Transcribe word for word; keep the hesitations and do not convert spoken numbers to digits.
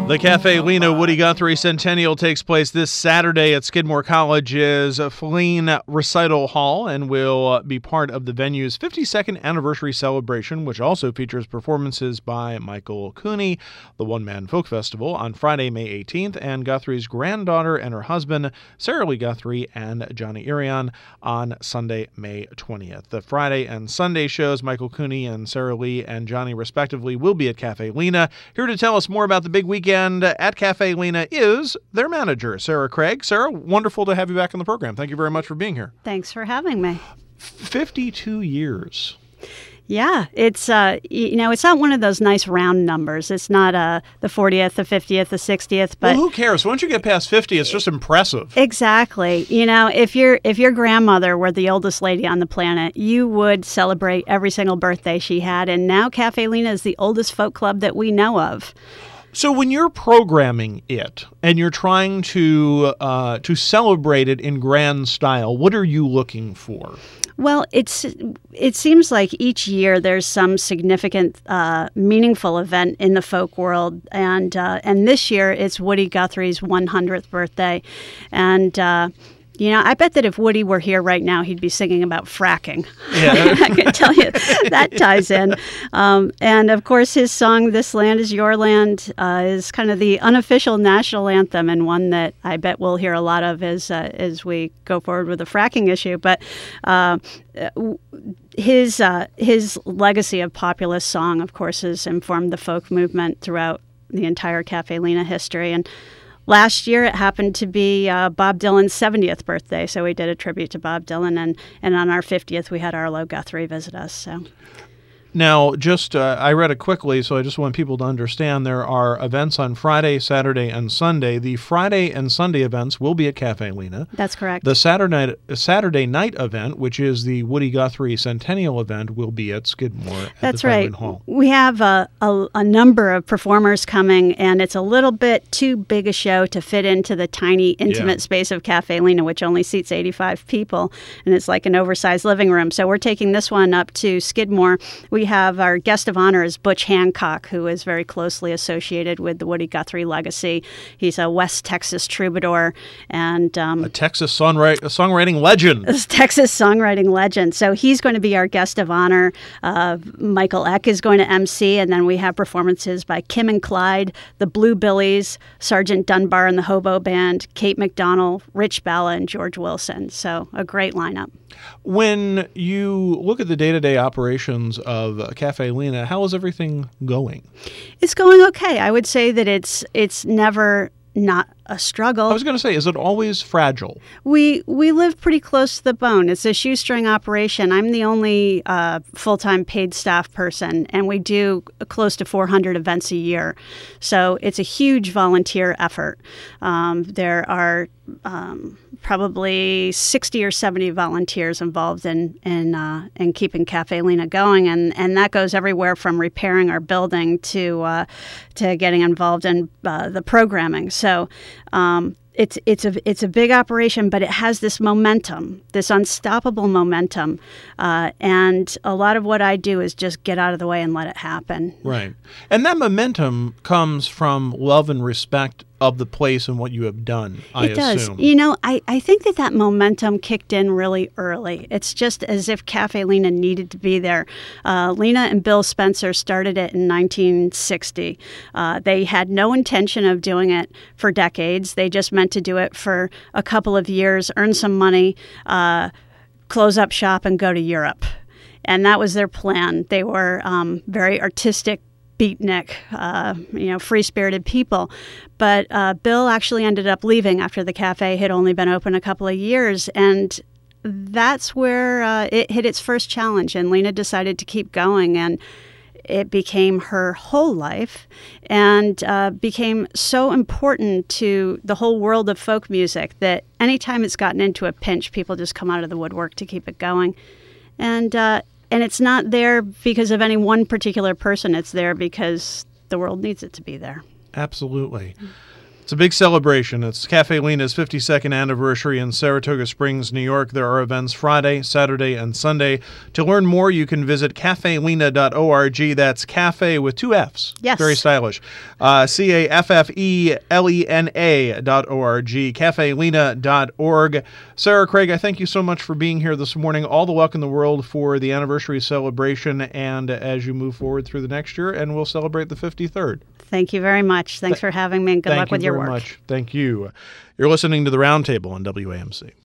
The Cafe Lena Woody Guthrie Centennial takes place this Saturday at Skidmore College's Feline Recital Hall and will be part of the venue's fifty-second anniversary celebration, which also features performances by Michael Cooney, the One Man Folk Festival, on Friday, May eighteenth, and Guthrie's granddaughter and her husband, Sarah Lee Guthrie, and Johnny Irion on Sunday, May twentieth. The Friday and Sunday shows, Michael Cooney and Sarah Lee and Johnny, respectively, will be at Cafe Lena. Here to tell us more about the big weekend at Cafe Lena is their manager, Sarah Craig. Sarah, wonderful to have you back on the program. Thank you very much for being here. Thanks for having me. fifty-two years. Yeah, it's, uh, you know, it's not one of those nice round numbers. It's not uh, the fortieth, the fiftieth, the sixtieth. But well, who cares? Once you get past fifty, it's just impressive. Exactly. You know, if, your if your grandmother were the oldest lady on the planet, you would celebrate every single birthday she had. And now Cafe Lena is the oldest folk club that we know of. So when you're programming it and you're trying to uh, to celebrate it in grand style, what are you looking for? Well, it's it seems like each year there's some significant, uh, meaningful event in the folk world, and uh, and this year it's Woody Guthrie's one hundredth birthday, and. Uh, You know, I bet that if Woody were here right now, he'd be singing about fracking. Yeah. I can tell you that ties in. Um, and, of course, his song, This Land Is Your Land, uh, is kind of the unofficial national anthem, and one that I bet we'll hear a lot of as, uh, as we go forward with the fracking issue. But uh, his, uh, his legacy of populist song, of course, has informed the folk movement throughout the entire Cafe Lena history. And last year, it happened to be uh, Bob Dylan's seventieth birthday, so we did a tribute to Bob Dylan, and, and on our fiftieth, we had Arlo Guthrie visit us. So. Now, just uh, I read it quickly, so I just want people to understand there are events on Friday, Saturday, and Sunday. The Friday and Sunday events will be at Cafe Lena. That's correct. The Saturday night, Saturday night event, which is the Woody Guthrie Centennial event, will be at Skidmore at That's the right. Hall. We have a, a, a number of performers coming, and it's a little bit too big a show to fit into the tiny, intimate Yeah. space of Cafe Lena, which only seats eighty-five people, and it's like an oversized living room. So we're taking this one up to Skidmore. We have our guest of honor is Butch Hancock, who is very closely associated with the Woody Guthrie legacy. He's a West Texas troubadour and um, a Texas songwrite, a songwriting legend. A Texas songwriting legend. So he's going to be our guest of honor. Uh, Michael Eck is going to M C, and then we have performances by Kim and Clyde, the Blue Billies, Sergeant Dunbar and the Hobo Band, Kate McDonald, Rich Balla, and George Wilson. So a great lineup. When you look at the day-to-day operations of Cafe Lena, how is everything going? It's going okay. I would say that it's it's never not a struggle. I was going to say, is it always fragile? We we live pretty close to the bone. It's a shoestring operation. I'm the only uh, full-time paid staff person, and we do close to four hundred events a year. So it's a huge volunteer effort. Um, there are um, probably sixty or seventy volunteers involved in in, uh, in keeping Cafe Lena going, and, and that goes everywhere from repairing our building to uh, to getting involved in uh, the programming. So um, it's it's a it's a big operation, but it has this momentum, this unstoppable momentum, uh, and a lot of what I do is just get out of the way and let it happen. Right, and that momentum comes from love and respect of the place and what you have done, I it does. assume. You know, I, I think that that momentum kicked in really early. It's just as if Cafe Lena needed to be there. Uh, Lena and Bill Spencer started it in nineteen sixty. Uh, they had no intention of doing it for decades. They just meant to do it for a couple of years, earn some money, uh, close up shop, and go to Europe. And that was their plan. They were um, very artistic, beatnik, uh, you know, free-spirited people. But uh, Bill actually ended up leaving after the cafe had only been open a couple of years, and that's where uh, it hit its first challenge, and Lena decided to keep going, and it became her whole life and uh, became so important to the whole world of folk music that anytime it's gotten into a pinch, people just come out of the woodwork to keep it going. And uh, and it's not there because of any one particular person. It's there because the world needs it to be there. Absolutely. It's a big celebration. It's Cafe Lena's fifty-second anniversary in Saratoga Springs, New York. There are events Friday, Saturday, and Sunday. To learn more, you can visit cafe lena dot org. That's cafe with two F's. Yes. Very stylish. Uh, C A F F E L E N A dot O R G, cafe lena dot org. Sarah, Craig, I thank you so much for being here this morning. All the luck in the world for the anniversary celebration and as you move forward through the next year, and we'll celebrate the fifty-third. Thank you very much. Thanks for having me, and good luck with your work. Thank you very much. Thank you. You're listening to the Roundtable on W A M C.